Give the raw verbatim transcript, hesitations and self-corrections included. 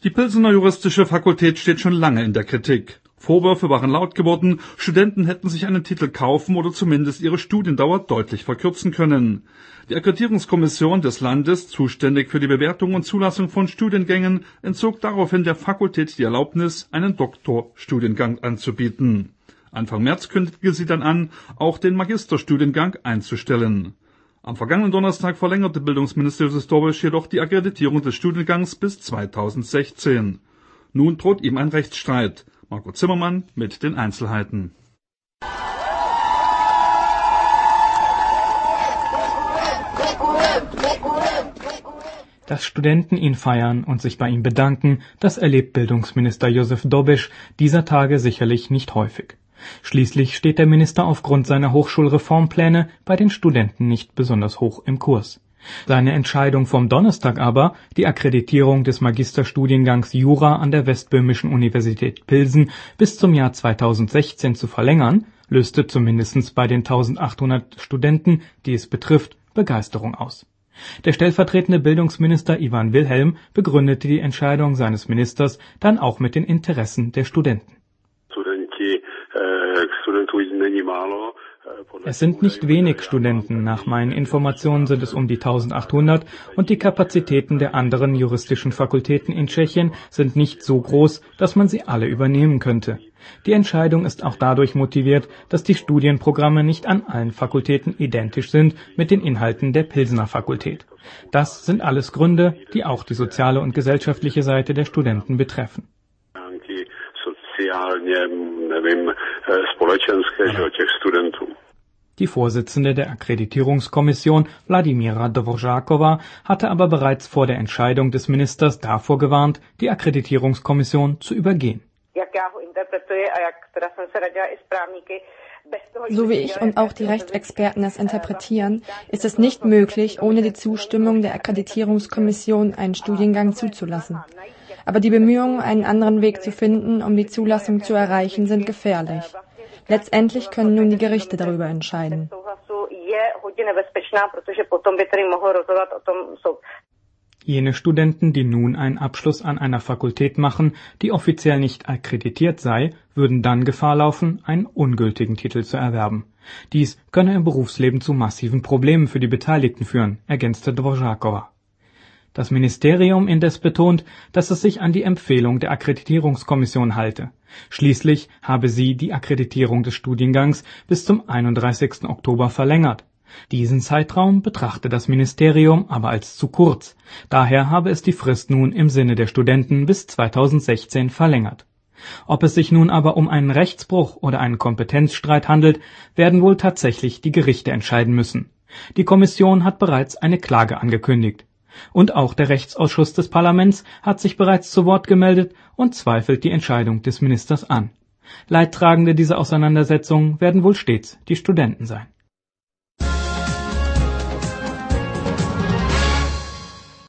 Die Pilsener Juristische Fakultät steht schon lange in der Kritik. Vorwürfe waren laut geworden, Studenten hätten sich einen Titel kaufen oder zumindest ihre Studiendauer deutlich verkürzen können. Die Akkreditierungskommission des Landes, zuständig für die Bewertung und Zulassung von Studiengängen, entzog daraufhin der Fakultät die Erlaubnis, einen Doktorstudiengang anzubieten. Anfang März kündigte sie dann an, auch den Magisterstudiengang einzustellen. Am vergangenen Donnerstag verlängerte Bildungsminister Josef Dobeš jedoch die Akkreditierung des Studiengangs bis zweitausendsechzehn. Nun droht ihm ein Rechtsstreit. Marco Zimmermann mit den Einzelheiten. Dass Studenten ihn feiern und sich bei ihm bedanken, das erlebt Bildungsminister Josef Dobeš dieser Tage sicherlich nicht häufig. Schließlich steht der Minister aufgrund seiner Hochschulreformpläne bei den Studenten nicht besonders hoch im Kurs. Seine Entscheidung vom Donnerstag aber, die Akkreditierung des Magisterstudiengangs Jura an der Westböhmischen Universität Pilsen bis zum Jahr zweitausendsechzehn zu verlängern, löste zumindest bei den eintausendachthundert Studenten, die es betrifft, Begeisterung aus. Der stellvertretende Bildungsminister Ivan Wilhelm begründete die Entscheidung seines Ministers dann auch mit den Interessen der Studenten. Es sind nicht wenig Studenten, nach meinen Informationen sind es um die eintausendachthundert und die Kapazitäten der anderen juristischen Fakultäten in Tschechien sind nicht so groß, dass man sie alle übernehmen könnte. Die Entscheidung ist auch dadurch motiviert, dass die Studienprogramme nicht an allen Fakultäten identisch sind mit den Inhalten der Pilsener Fakultät. Das sind alles Gründe, die auch die soziale und gesellschaftliche Seite der Studenten betreffen. Die Vorsitzende der Akkreditierungskommission, Vladimíra Dvořáková, hatte aber bereits vor der Entscheidung des Ministers davor gewarnt, die Akkreditierungskommission zu übergehen. So wie ich und auch die Rechtsexperten es interpretieren, ist es nicht möglich, ohne die Zustimmung der Akkreditierungskommission einen Studiengang zuzulassen. Aber die Bemühungen, einen anderen Weg zu finden, um die Zulassung zu erreichen, sind gefährlich. Letztendlich können nun die Gerichte darüber entscheiden. Jene Studenten, die nun einen Abschluss an einer Fakultät machen, die offiziell nicht akkreditiert sei, würden dann Gefahr laufen, einen ungültigen Titel zu erwerben. Dies könne im Berufsleben zu massiven Problemen für die Beteiligten führen, ergänzte Dvořáková. Das Ministerium indes betont, dass es sich an die Empfehlung der Akkreditierungskommission halte. Schließlich habe sie die Akkreditierung des Studiengangs bis zum einunddreißigsten Oktober verlängert. Diesen Zeitraum betrachte das Ministerium aber als zu kurz. Daher habe es die Frist nun im Sinne der Studenten bis zweitausendsechzehn verlängert. Ob es sich nun aber um einen Rechtsbruch oder einen Kompetenzstreit handelt, werden wohl tatsächlich die Gerichte entscheiden müssen. Die Kommission hat bereits eine Klage angekündigt. Und auch der Rechtsausschuss des Parlaments hat sich bereits zu Wort gemeldet und zweifelt die Entscheidung des Ministers an. Leidtragende dieser Auseinandersetzung werden wohl stets die Studenten sein.